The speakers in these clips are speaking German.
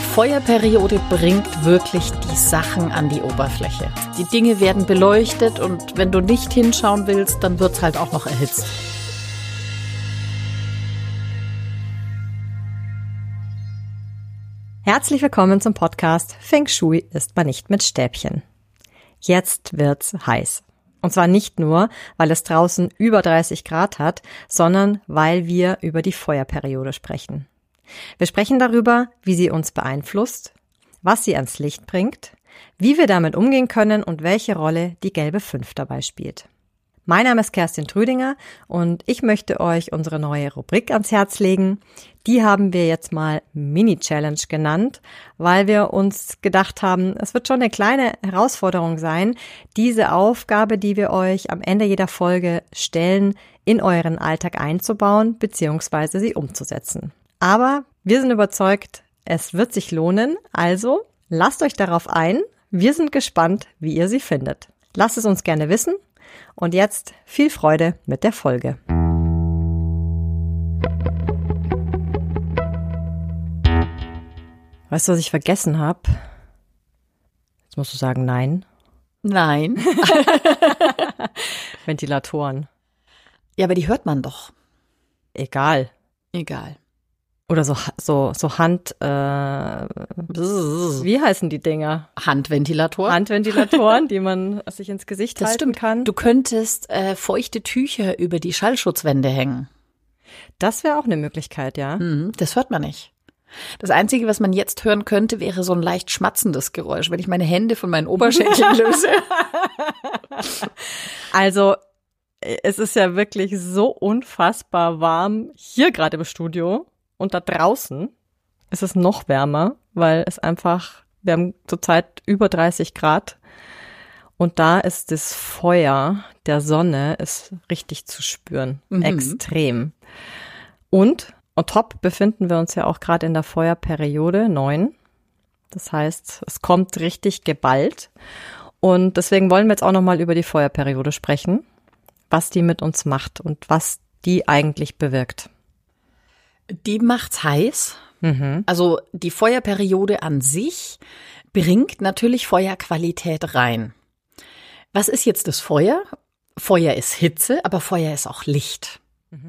Feuerperiode bringt wirklich die Sachen an die Oberfläche. Die Dinge werden beleuchtet und wenn du nicht hinschauen willst, dann wird's halt auch noch erhitzt. Herzlich willkommen zum Podcast Feng Shui isst man nicht mit Stäbchen. Jetzt wird's heiß. Und zwar nicht nur, weil es draußen über 30 Grad hat, sondern weil wir über die Feuerperiode sprechen. Wir sprechen darüber, wie sie uns beeinflusst, was sie ans Licht bringt, wie wir damit umgehen können und welche Rolle die gelbe 5 dabei spielt. Mein Name ist Kerstin Trüdinger und ich möchte euch unsere neue Rubrik ans Herz legen. Die haben wir jetzt mal Mini-Challenge genannt, weil wir uns gedacht haben, es wird schon eine kleine Herausforderung sein, diese Aufgabe, die wir euch am Ende jeder Folge stellen, in euren Alltag einzubauen bzw. sie umzusetzen. Aber wir sind überzeugt, es wird sich lohnen, also lasst euch darauf ein. Wir sind gespannt, wie ihr sie findet. Lasst es uns gerne wissen. Und jetzt viel Freude mit der Folge. Weißt du, was ich vergessen habe? Jetzt musst du sagen, nein. Nein. Ventilatoren. Ja, aber die hört man doch. Egal. Oder so Hand, wie heißen die Dinger? Handventilatoren, die man sich ins Gesicht halten kann. Du könntest feuchte Tücher über die Schallschutzwände hängen. Das wäre auch eine Möglichkeit, ja. Das hört man nicht. Das Einzige, was man jetzt hören könnte, wäre so ein leicht schmatzendes Geräusch, wenn ich meine Hände von meinen Oberschenkeln löse. Also, es ist ja wirklich so unfassbar warm hier gerade im Studio. Und da draußen ist es noch wärmer, weil wir haben zurzeit über 30 Grad. Und da ist das Feuer der Sonne ist richtig zu spüren. Extrem. Und on top befinden wir uns ja auch gerade in der Feuerperiode 9. Das heißt, es kommt richtig geballt. Und deswegen wollen wir jetzt auch nochmal über die Feuerperiode sprechen, was die mit uns macht und was die eigentlich bewirkt. Die macht's heiß. Also die Feuerperiode an sich bringt natürlich Feuerqualität rein. Was ist jetzt das Feuer? Feuer ist Hitze, aber Feuer ist auch Licht.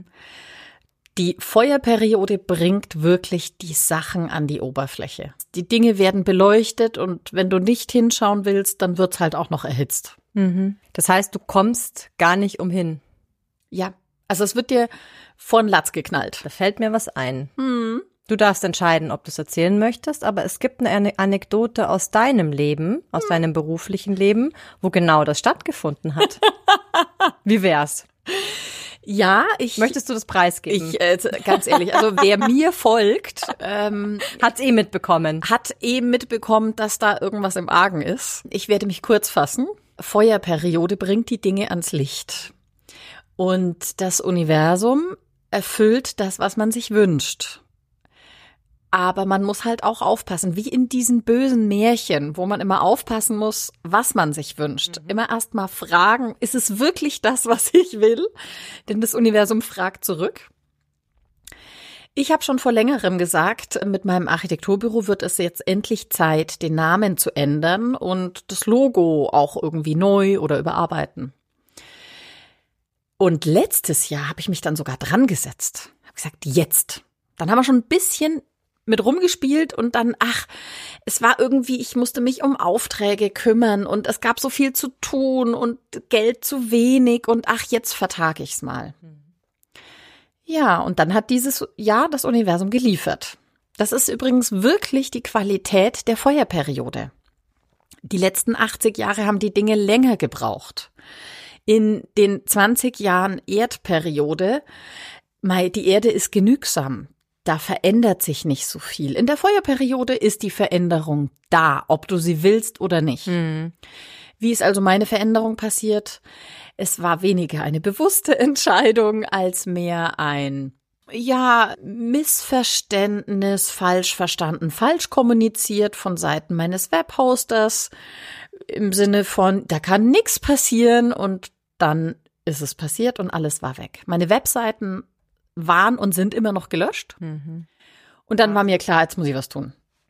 Die Feuerperiode bringt wirklich die Sachen an die Oberfläche. Die Dinge werden beleuchtet und wenn du nicht hinschauen willst, dann wird's halt auch noch erhitzt. Das heißt, du kommst gar nicht umhin. Ja, also es wird dir von Latz geknallt. Da fällt mir was ein. Du darfst entscheiden, ob du es erzählen möchtest, aber es gibt eine Anekdote aus deinem Leben, aus deinem beruflichen Leben, wo genau das stattgefunden hat. Wie wär's? Ja, Möchtest du das preisgeben? Ganz ehrlich, also wer mir folgt, hat's mitbekommen. Hat mitbekommen, dass da irgendwas im Argen ist. Ich werde mich kurz fassen. Feuerperiode bringt die Dinge ans Licht. Und das Universum erfüllt das, was man sich wünscht. Aber man muss halt auch aufpassen, wie in diesen bösen Märchen, wo man immer aufpassen muss, was man sich wünscht. Immer erst mal fragen, ist es wirklich das, was ich will? Denn das Universum fragt zurück. Ich habe schon vor längerem gesagt, mit meinem Architekturbüro wird es jetzt endlich Zeit, den Namen zu ändern und das Logo auch irgendwie neu oder überarbeiten. Und letztes Jahr habe ich mich dann sogar dran gesetzt. Habe gesagt, jetzt. Dann haben wir schon ein bisschen mit rumgespielt und dann, es war irgendwie, ich musste mich um Aufträge kümmern und es gab so viel zu tun und Geld zu wenig und jetzt vertage ich's mal. Ja, und dann hat dieses Jahr das Universum geliefert. Das ist übrigens wirklich die Qualität der Feuerperiode. Die letzten 80 Jahre haben die Dinge länger gebraucht. In den 20 Jahren Erdperiode, die Erde ist genügsam. Da verändert sich nicht so viel. In der Feuerperiode ist die Veränderung da, ob du sie willst oder nicht. Wie ist also meine Veränderung passiert? Es war weniger eine bewusste Entscheidung als mehr ein Missverständnis, falsch verstanden, falsch kommuniziert von Seiten meines Webhosters. Im Sinne von, da kann nichts passieren und dann ist es passiert und alles war weg. Meine Webseiten waren und sind immer noch gelöscht. Und dann war mir klar, jetzt muss ich was tun.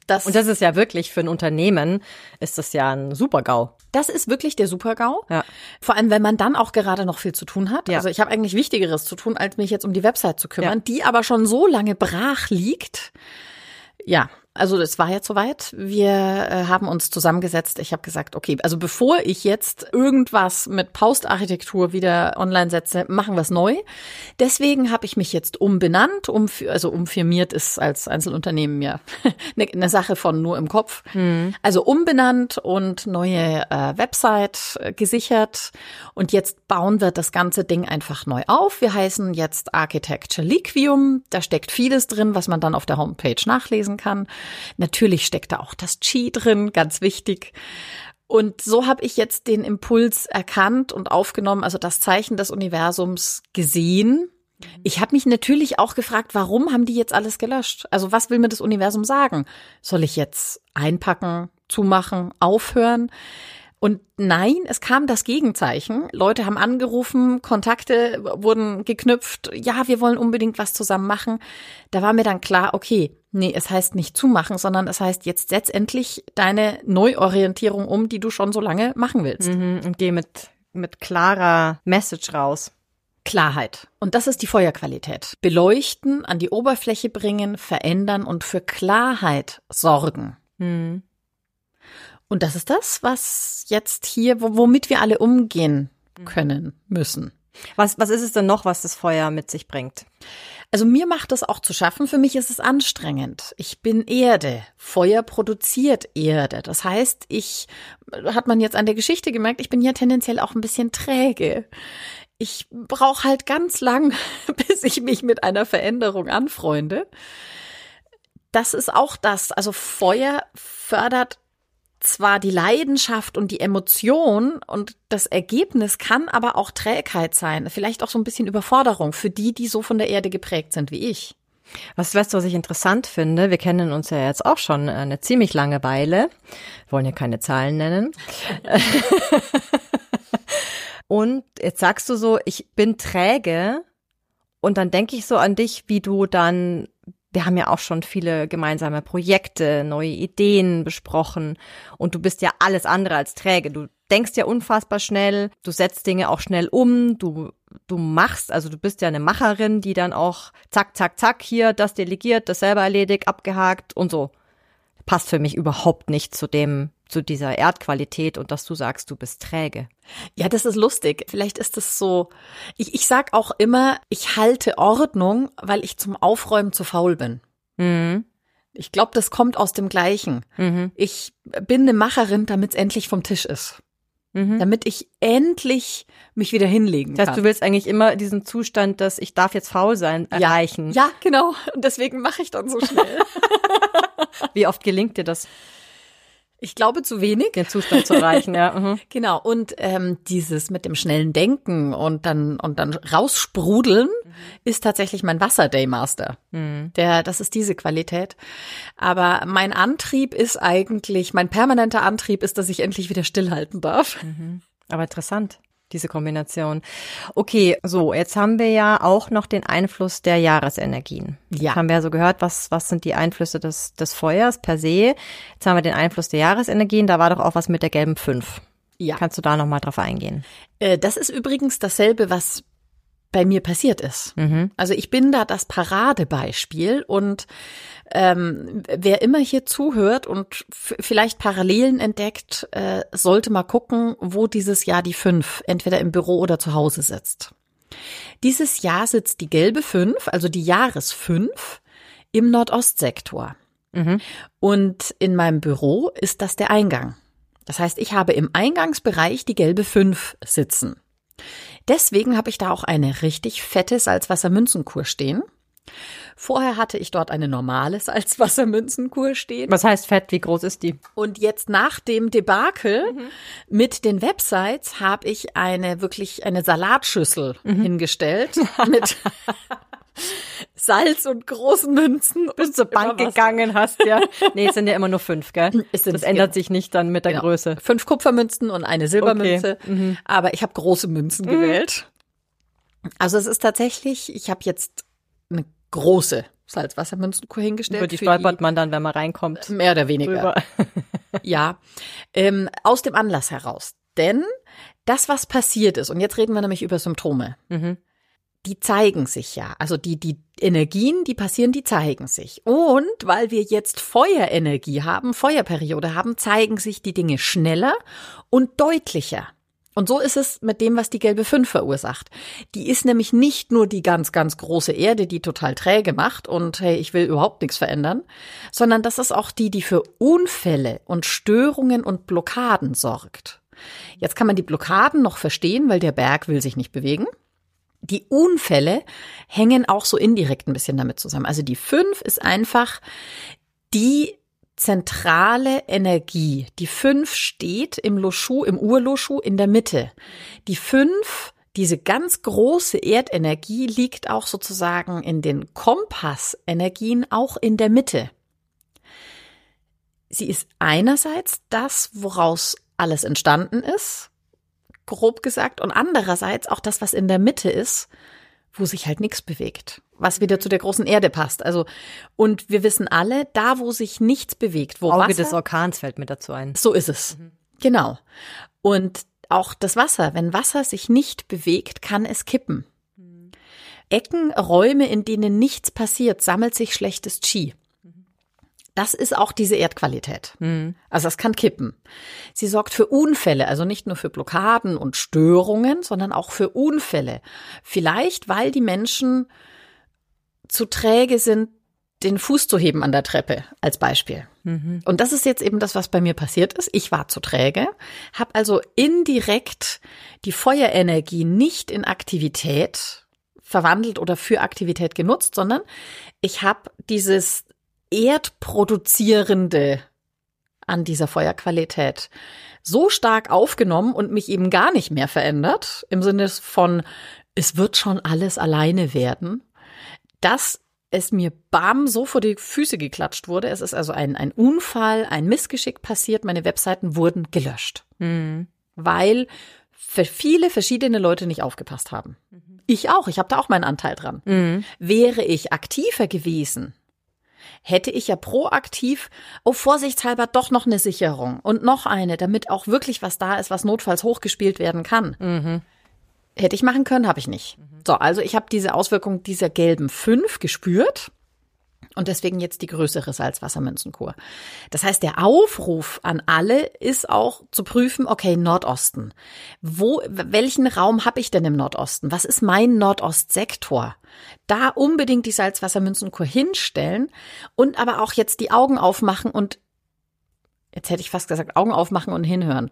Und das ist ja wirklich für ein Unternehmen, ist das ja ein Super-GAU. Das ist wirklich der Super-GAU. Ja. Vor allem, wenn man dann auch gerade noch viel zu tun hat. Ja. Also ich habe eigentlich Wichtigeres zu tun, als mich jetzt um die Website zu kümmern, die aber schon so lange brach liegt. Ja, also es war jetzt soweit. Wir haben uns zusammengesetzt. Ich habe gesagt, okay, also bevor ich jetzt irgendwas mit Post-Architektur wieder online setze, machen wir es neu. Deswegen habe ich mich jetzt umbenannt. Umfirmiert ist als Einzelunternehmen ja eine Sache von nur im Kopf. Also umbenannt und neue Website gesichert. Und jetzt bauen wir das ganze Ding einfach neu auf. Wir heißen jetzt Architecture Liquium. Da steckt vieles drin, was man dann auf der Homepage nachlesen kann. Natürlich steckt da auch das Qi drin, ganz wichtig. Und so habe ich jetzt den Impuls erkannt und aufgenommen, also das Zeichen des Universums gesehen. Ich habe mich natürlich auch gefragt, warum haben die jetzt alles gelöscht? Also was will mir das Universum sagen? Soll ich jetzt einpacken, zumachen, aufhören? Und nein, es kam das Gegenzeichen. Leute haben angerufen, Kontakte wurden geknüpft. Ja, wir wollen unbedingt was zusammen machen. Da war mir dann klar, okay, nee, es heißt nicht zumachen, sondern es heißt jetzt setz endlich deine Neuorientierung um, die du schon so lange machen willst. Und geh mit klarer Message raus. Klarheit. Und das ist die Feuerqualität. Beleuchten, an die Oberfläche bringen, verändern und für Klarheit sorgen. Und das ist das, was jetzt hier, womit wir alle umgehen können, müssen. Was ist es denn noch, was das Feuer mit sich bringt? Also mir macht es auch zu schaffen. Für mich ist es anstrengend. Ich bin Erde. Feuer produziert Erde. Das heißt, hat man jetzt an der Geschichte gemerkt, ich bin ja tendenziell auch ein bisschen träge. Ich brauche halt ganz lang, bis ich mich mit einer Veränderung anfreunde. Das ist auch das. Also Feuer fördert zwar die Leidenschaft und die Emotion und das Ergebnis kann aber auch Trägheit sein, vielleicht auch so ein bisschen Überforderung für die so von der Erde geprägt sind wie ich. Weißt du, was ich interessant finde? Wir kennen uns ja jetzt auch schon eine ziemlich lange Weile. Wir wollen ja keine Zahlen nennen. Und jetzt sagst du so, ich bin träge und dann denke ich so an dich, wie du dann, wir haben ja auch schon viele gemeinsame Projekte, neue Ideen besprochen und du bist ja alles andere als träge. Du denkst ja unfassbar schnell, du setzt Dinge auch schnell um, du machst, also du bist ja eine Macherin, die dann auch zack, zack, zack, hier das delegiert, das selber erledigt, abgehakt und so. Passt für mich überhaupt nicht zu dieser Erdqualität und dass du sagst, du bist träge. Ja, das ist lustig. Vielleicht ist es so, ich sag auch immer, ich halte Ordnung, weil ich zum Aufräumen zu faul bin. Ich glaube, das kommt aus dem Gleichen. Ich bin eine Macherin, damit es endlich vom Tisch ist. Damit ich endlich mich wieder hinlegen kann. Das heißt, du willst eigentlich immer diesen Zustand, dass ich darf jetzt faul sein, erreichen. Ja, genau. Und deswegen mache ich dann so schnell. Wie oft gelingt dir das? Ich glaube, zu wenig. Den Zustand zu erreichen, ja. Genau. Und dieses mit dem schnellen Denken und dann raussprudeln ist tatsächlich mein Wasser-Day-Master. Das ist diese Qualität. Aber mein Antrieb ist eigentlich, mein permanenter Antrieb ist, dass ich endlich wieder stillhalten darf. Aber interessant, diese Kombination. Okay, so, jetzt haben wir ja auch noch den Einfluss der Jahresenergien. Ja. Haben wir ja so gehört, was sind die Einflüsse des Feuers per se. Jetzt haben wir den Einfluss der Jahresenergien, da war doch auch was mit der gelben 5. Ja. Kannst du da nochmal drauf eingehen? Das ist übrigens dasselbe, was bei mir passiert ist. Also ich bin da das Paradebeispiel und wer immer hier zuhört und vielleicht Parallelen entdeckt, sollte mal gucken, wo dieses Jahr die 5 entweder im Büro oder zu Hause sitzt. Dieses Jahr sitzt die gelbe 5, also die Jahres-5, im Nordostsektor. Und in meinem Büro ist das der Eingang. Das heißt, ich habe im Eingangsbereich die gelbe 5 sitzen. Deswegen habe ich da auch eine richtig fette Salzwassermünzenkur stehen. Vorher hatte ich dort eine normale Salzwassermünzenkur stehen. Was heißt fett? Wie groß ist die? Und jetzt nach dem Debakel mit den Websites habe ich eine Salatschüssel hingestellt mit Salz und großen Münzen. Bist zur Bank gegangen hast, ja. Nee, es sind ja immer nur 5, gell? Das ändert sich nicht dann mit der Größe. 5 Kupfermünzen und eine Silbermünze. Okay. Aber ich habe große Münzen gewählt. Also es ist tatsächlich, ich habe jetzt eine große Salzwassermünzenkur hingestellt. Über die stolpert man dann, wenn man reinkommt. Mehr oder weniger. Drüber. Ja, aus dem Anlass heraus. Denn das, was passiert ist, und jetzt reden wir nämlich über Symptome, die zeigen sich ja. Also die Energien, die passieren, die zeigen sich. Und weil wir jetzt Feuerenergie haben, Feuerperiode haben, zeigen sich die Dinge schneller und deutlicher. Und so ist es mit dem, was die gelbe 5 verursacht. Die ist nämlich nicht nur die ganz, ganz große Erde, die total träge macht und hey, ich will überhaupt nichts verändern, sondern das ist auch die für Unfälle und Störungen und Blockaden sorgt. Jetzt kann man die Blockaden noch verstehen, weil der Berg will sich nicht bewegen. Die Unfälle hängen auch so indirekt ein bisschen damit zusammen. Also die 5 ist einfach die zentrale Energie. Die 5 steht im Loshu, im Ur-Loshu in der Mitte. Die 5, diese ganz große Erdenergie, liegt auch sozusagen in den Kompassenergien auch in der Mitte. Sie ist einerseits das, woraus alles entstanden ist, grob gesagt, und andererseits auch das, was in der Mitte ist, wo sich halt nichts bewegt, was wieder zu der großen Erde passt. Also, und wir wissen alle, da wo sich nichts bewegt, wo Auge Wasser, des Orkans fällt mir dazu ein. so ist es. Genau. Und auch das Wasser, wenn Wasser sich nicht bewegt, kann es kippen. Ecken, Räume, in denen nichts passiert, sammelt sich schlechtes Qi. Das ist auch diese Erdqualität. Also das kann kippen. Sie sorgt für Unfälle, also nicht nur für Blockaden und Störungen, sondern auch für Unfälle. Vielleicht, weil die Menschen zu träge sind, den Fuß zu heben an der Treppe, als Beispiel. Und das ist jetzt eben das, was bei mir passiert ist. Ich war zu träge, habe also indirekt die Feuerenergie nicht in Aktivität verwandelt oder für Aktivität genutzt, sondern ich habe dieses Erdproduzierende an dieser Feuerqualität so stark aufgenommen und mich eben gar nicht mehr verändert, im Sinne von, es wird schon alles alleine werden, dass es mir so vor die Füße geklatscht wurde. Es ist also ein Unfall, ein Missgeschick passiert, meine Webseiten wurden gelöscht, weil für viele verschiedene Leute nicht aufgepasst haben. Ich auch, ich habe da auch meinen Anteil dran. Wäre ich aktiver gewesen, hätte ich ja proaktiv, vorsichtshalber doch noch eine Sicherung und noch eine, damit auch wirklich was da ist, was notfalls hochgespielt werden kann. Hätte ich machen können, habe ich nicht. So, also ich habe diese Auswirkung dieser gelben 5 gespürt und deswegen jetzt die größere Salzwassermünzenkur. Das heißt, der Aufruf an alle ist auch zu prüfen, okay, Nordosten. Welchen Raum habe ich denn im Nordosten? Was ist mein Nordostsektor? Da unbedingt die Salzwassermünzenkur hinstellen und aber auch jetzt die Augen aufmachen und, jetzt hätte ich fast gesagt, Augen aufmachen und hinhören.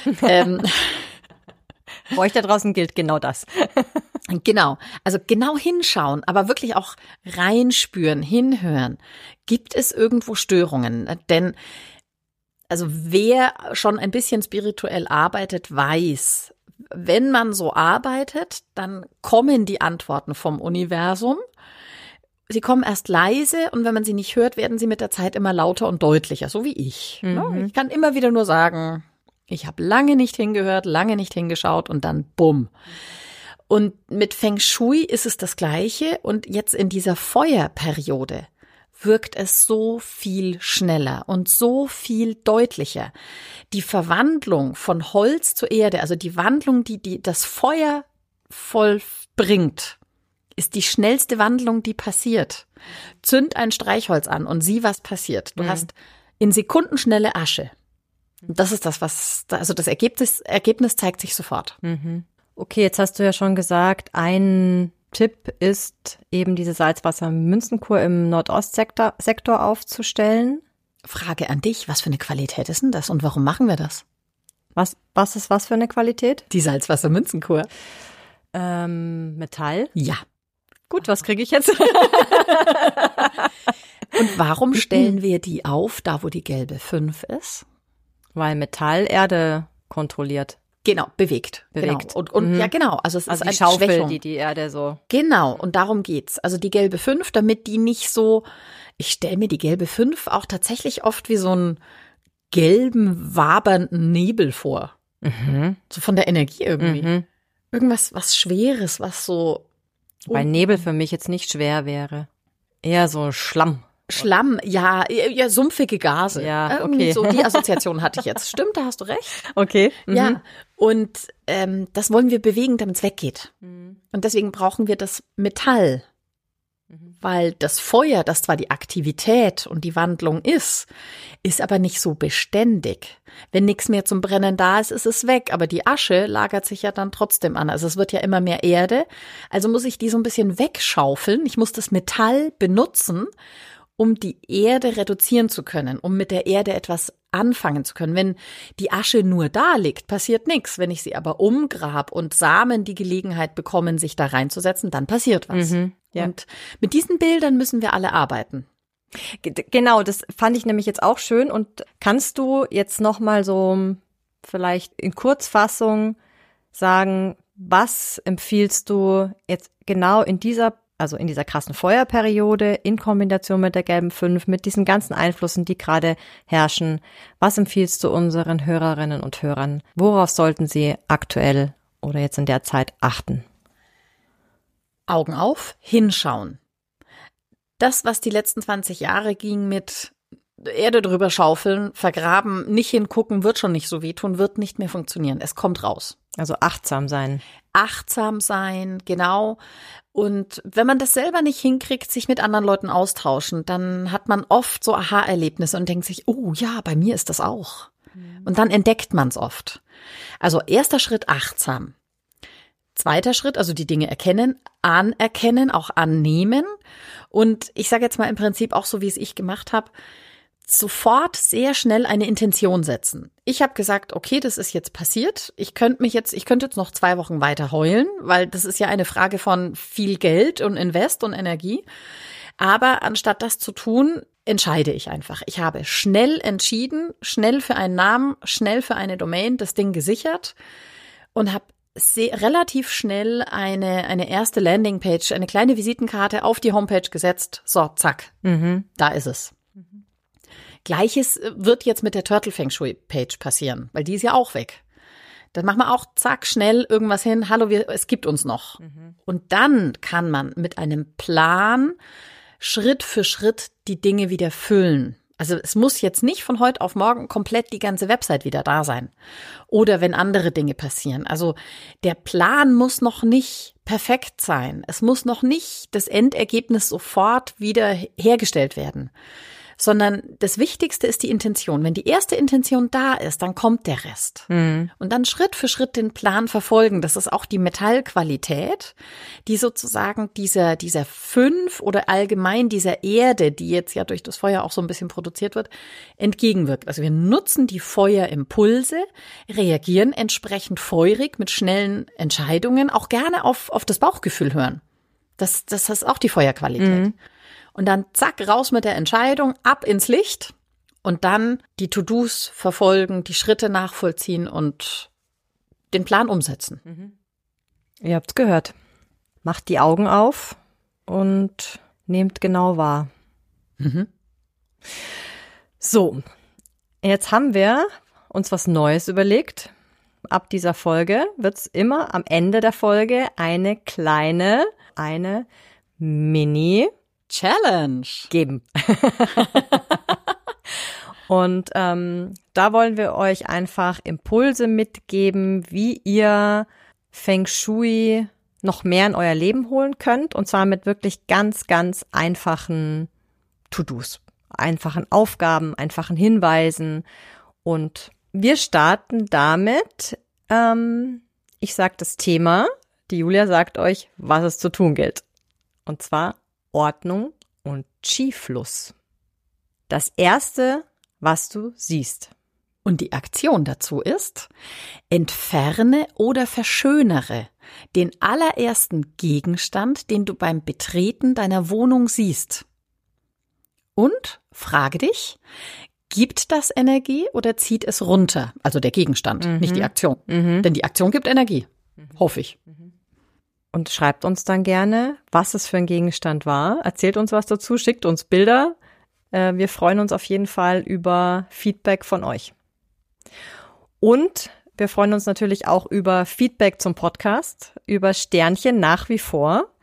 Bei euch da draußen gilt genau das. Genau, also genau hinschauen, aber wirklich auch reinspüren, hinhören. Gibt es irgendwo Störungen? Denn also wer schon ein bisschen spirituell arbeitet, weiß, wenn man so arbeitet, dann kommen die Antworten vom Universum. Sie kommen erst leise und wenn man sie nicht hört, werden sie mit der Zeit immer lauter und deutlicher, so wie ich. Ich kann immer wieder nur sagen, ich habe lange nicht hingehört, lange nicht hingeschaut und dann bumm. Und mit Feng Shui ist es das Gleiche und jetzt in dieser Feuerperiode wirkt es so viel schneller und so viel deutlicher. Die Verwandlung von Holz zu Erde, also die Wandlung, die das Feuer vollbringt, ist die schnellste Wandlung, die passiert. Zünd ein Streichholz an und sieh, was passiert. Du hast in Sekundenschnelle Asche. Und das ist das, also das Ergebnis zeigt sich sofort. Okay, jetzt hast du ja schon gesagt, ein Tipp ist eben diese Salzwassermünzenkur im Nordostsektor aufzustellen. Frage an dich, was für eine Qualität ist denn das und warum machen wir das? Was ist was für eine Qualität? Die Salzwassermünzenkur. Metall? Ja. Gut, was kriege ich jetzt? Und warum stellen wir die auf, da wo die gelbe 5 ist? Weil Metall Erde kontrolliert. Genau, bewegt. Genau. Und ja, genau. Also es ist die eine Schaufel, Schwächung. die Erde so. Genau, und darum geht's. Also die gelbe 5, damit die nicht so, ich stelle mir die gelbe 5 auch tatsächlich oft wie so einen gelben, wabernden Nebel vor. So von der Energie irgendwie. Irgendwas, was Schweres, was so. Weil Nebel für mich jetzt nicht schwer wäre. Eher so Schlamm. Schlamm, ja, sumpfige Gase. Ja, Irgendwie okay. so, die Assoziation hatte ich jetzt. Stimmt, da hast du recht. Okay. Ja, und das wollen wir bewegen, damit es weggeht. Und deswegen brauchen wir das Metall. Weil das Feuer, das zwar die Aktivität und die Wandlung ist aber nicht so beständig. Wenn nichts mehr zum Brennen da ist, ist es weg. Aber die Asche lagert sich ja dann trotzdem an. Also es wird ja immer mehr Erde. Also muss ich die so ein bisschen wegschaufeln. Ich muss das Metall benutzen, um die Erde reduzieren zu können, um mit der Erde etwas anfangen zu können. Wenn die Asche nur da liegt, passiert nichts. Wenn ich sie aber umgrab und Samen die Gelegenheit bekommen, sich da reinzusetzen, dann passiert was. Ja. Und mit diesen Bildern müssen wir alle arbeiten. Genau, das fand ich nämlich jetzt auch schön. Und kannst du jetzt noch mal so vielleicht in Kurzfassung sagen, was empfiehlst du jetzt genau in dieser krassen Feuerperiode in Kombination mit der gelben 5, mit diesen ganzen Einflüssen, die gerade herrschen? Was empfiehlst du unseren Hörerinnen und Hörern? Worauf sollten sie aktuell oder jetzt in der Zeit achten? Augen auf, hinschauen. Das, was die letzten 20 Jahre ging mit Erde drüber schaufeln, vergraben, nicht hingucken, wird schon nicht so wehtun, wird nicht mehr funktionieren. Es kommt raus. Also achtsam sein. Achtsam sein, genau. Und wenn man das selber nicht hinkriegt, sich mit anderen Leuten austauschen, dann hat man oft so Aha-Erlebnisse und denkt sich, oh ja, bei mir ist das auch. Und dann entdeckt man es oft. Also erster Schritt, achtsam. Zweiter Schritt, also die Dinge erkennen, anerkennen, auch annehmen. Und ich sage jetzt mal im Prinzip auch so, wie es ich gemacht habe, sofort sehr schnell eine Intention setzen. Ich habe gesagt, okay, das ist jetzt passiert. Ich könnte jetzt noch 2 Wochen weiter heulen, weil das ist ja eine Frage von viel Geld und Invest und Energie. Aber anstatt das zu tun, entscheide ich einfach. Ich habe schnell entschieden, schnell für einen Namen, schnell für eine Domain das Ding gesichert und habe relativ schnell eine erste Landingpage, eine kleine Visitenkarte auf die Homepage gesetzt. So, zack, da ist es. Gleiches wird jetzt mit der Turtle Feng Shui Page passieren, weil die ist ja auch weg. Dann machen wir auch zack, schnell irgendwas hin. Hallo, es gibt uns noch. Und dann kann man mit einem Plan Schritt für Schritt die Dinge wieder füllen. Also es muss jetzt nicht von heute auf morgen komplett die ganze Website wieder da sein. Oder wenn andere Dinge passieren. Also der Plan muss noch nicht perfekt sein. Es muss noch nicht das Endergebnis sofort wieder hergestellt werden. Sondern das Wichtigste ist die Intention. Wenn die erste Intention da ist, dann kommt der Rest. Und dann Schritt für Schritt den Plan verfolgen. Das ist auch die Metallqualität, die sozusagen dieser 5 oder allgemein dieser Erde, die jetzt ja durch das Feuer auch so ein bisschen produziert wird, entgegenwirkt. Also wir nutzen die Feuerimpulse, reagieren entsprechend feurig mit schnellen Entscheidungen, auch gerne auf das Bauchgefühl hören. Das ist auch die Feuerqualität. Und dann zack, raus mit der Entscheidung, ab ins Licht und dann die To-Dos verfolgen, die Schritte nachvollziehen und den Plan umsetzen. Ihr habt's gehört. Macht die Augen auf und nehmt genau wahr. So, jetzt haben wir uns was Neues überlegt. Ab dieser Folge wird's immer am Ende der Folge eine Mini-Challenge geben. Und da wollen wir euch einfach Impulse mitgeben, wie ihr Feng Shui noch mehr in euer Leben holen könnt. Und zwar mit wirklich ganz, ganz einfachen To-Dos, einfachen Aufgaben, einfachen Hinweisen. Und wir starten damit, ich sage das Thema, die Julia sagt euch, was es zu tun gilt. Und zwar Ordnung und Qi-Fluss. Das Erste, was du siehst. Und die Aktion dazu ist, entferne oder verschönere den allerersten Gegenstand, den du beim Betreten deiner Wohnung siehst. Und frage dich, gibt das Energie oder zieht es runter? Also der Gegenstand, nicht die Aktion. Denn die Aktion gibt Energie, hoffe ich. Und schreibt uns dann gerne, was es für ein Gegenstand war. Erzählt uns was dazu, schickt uns Bilder. Wir freuen uns auf jeden Fall über Feedback von euch. Und wir freuen uns natürlich auch über Feedback zum Podcast, über Sternchen nach wie vor.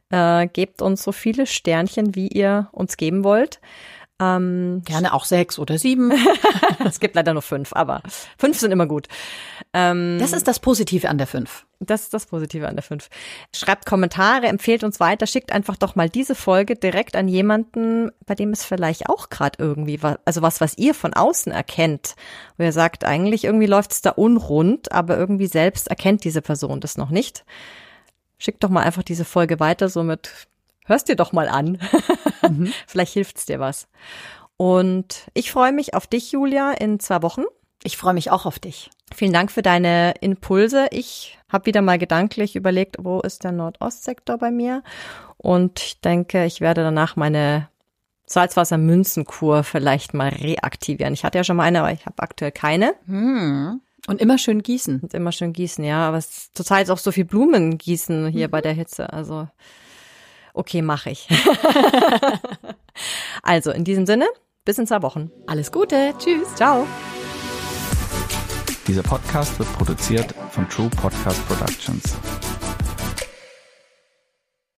Gebt uns so viele Sternchen, wie ihr uns geben wollt. Gerne auch 6 oder 7. Es gibt leider nur 5, aber 5 sind immer gut. Das ist das Positive an der 5. Das ist das Positive an der 5. Schreibt Kommentare, empfehlt uns weiter, schickt einfach doch mal diese Folge direkt an jemanden, bei dem es vielleicht auch gerade irgendwie was ihr von außen erkennt, wo ihr sagt, eigentlich irgendwie läuft es da unrund, aber irgendwie selbst erkennt diese Person das noch nicht. Schickt doch mal einfach diese Folge weiter, somit hörst dir doch mal an. Vielleicht hilft's dir was. Und ich freue mich auf dich, Julia, in 2 Wochen. Ich freue mich auch auf dich. Vielen Dank für deine Impulse. Ich habe wieder mal gedanklich überlegt, wo ist der Nordostsektor bei mir? Und ich denke, ich werde danach meine Salzwassermünzenkur vielleicht mal reaktivieren. Ich hatte ja schon mal eine, aber ich habe aktuell keine. Und immer schön gießen. Und immer schön gießen, ja. Aber es ist zurzeit auch so viel Blumen gießen hier bei der Hitze. Also okay, mache ich. Also in diesem Sinne, bis in 2 Wochen. Alles Gute. Tschüss. Ciao. Dieser Podcast wird produziert von True Podcast Productions.